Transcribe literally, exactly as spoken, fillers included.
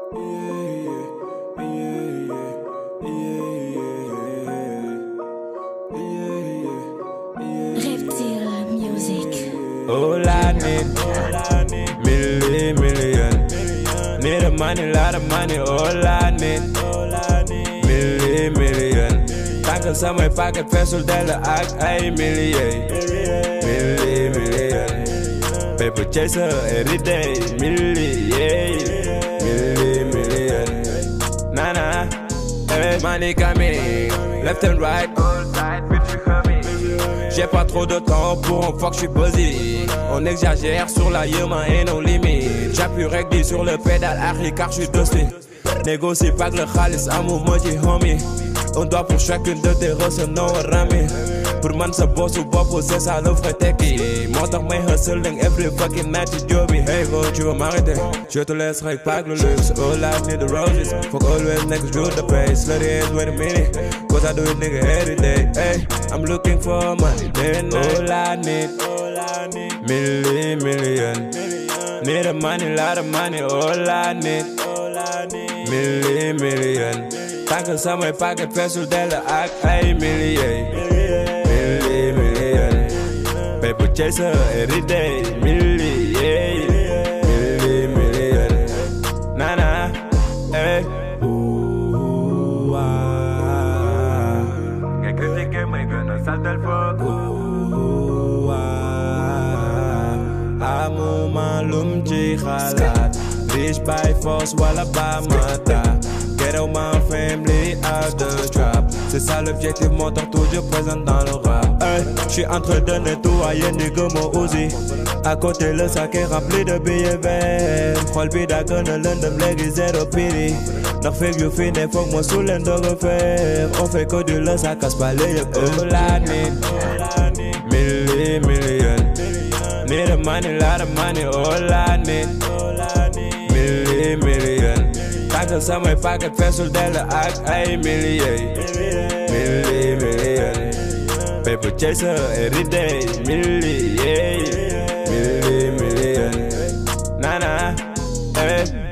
Reptile Music. All I need, million, million. Need a money, lot of money. All I need, million, million. Tanken sa mijn pakken pencil delen ak ay million, million, million. Paper chaser every day, million, million, million. Nah nah, hey, money coming, left and right, all side, bitch you coming. J'ai pas trop de temps pour un fuck, j'suis busy. On exagère sur la yema et nos limites. J'appuie rugby sur le pédale arrière car j'suis dusty. Négocie pas que le khalis amour moji homie. On doit pour chacune de tes ressources non rami. Pour man sa boss ou pas poser ça le vrai techie. Moi dans mes hustling every fucking night tu jobby. Hey go tu veux m'arrêter, je te laisserai pas que le luxe. All I need the roses, fuck always niggas do the pace. Slutty ass wait a minute, cause I do it nigga every day. Hey, I'm looking for money, then all I need, million, million. Need a money, lot of money, all I need, million, million. Tanken sa mijn pakken pencil delen ak ay million, million, million. Paper chaser every day, million, million, million. Nah nah, hey. Ooh ah. Kijk kritiek in mijn gun, staat el fuck. Ooh ah. Amo malum ci xalaat. Bitch by force wala ba mata. Get out my family out the trap. C'est ça l'objectif, mon temps toujours présent dans le rap. Hey, j'suis en train de nettoyer nigga mon Uzi. À côté le sac est rempli de billets verts. Xool bi daa gën a lëndëm léegi zéro piri. Ndax fekk yu fi ne foog ma su leen doog a faire. On fait que du la ça casse pas les yëpp. All I need, million, million. Need a money, lot of money. All I need, million, million. Tanken sa mijn pakken pencil delen ak ay million, million, million. Paper chaser every day, million, million, million. Nah nah, hey.